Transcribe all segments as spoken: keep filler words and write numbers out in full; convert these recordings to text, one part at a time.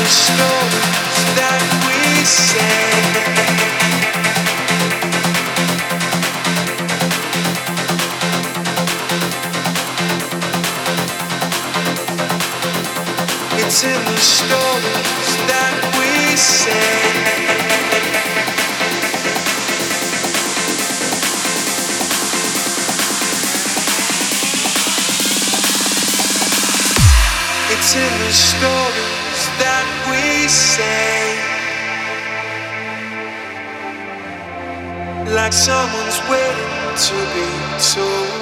stories that we say. It's in the stories that we say. It's in the stories that we say. Like someone's waiting to be told.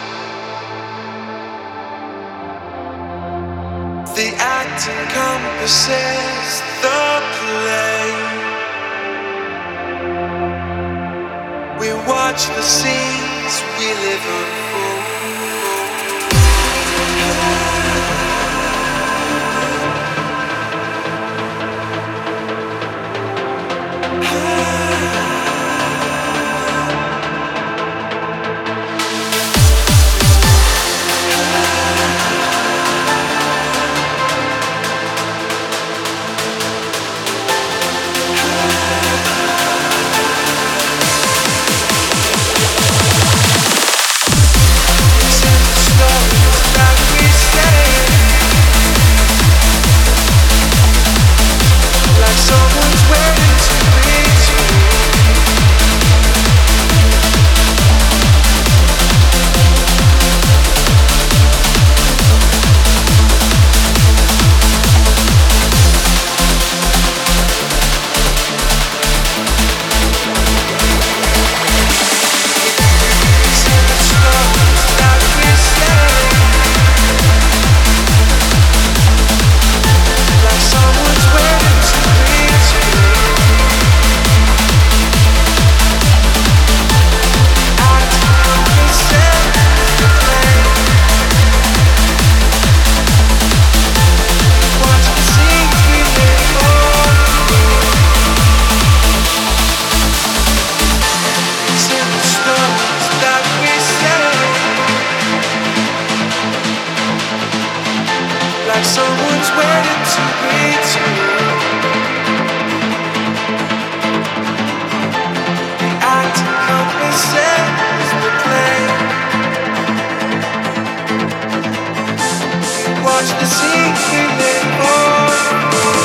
The act encompasses the play. We watch the scenes we live unfold. Watch the scene we live on.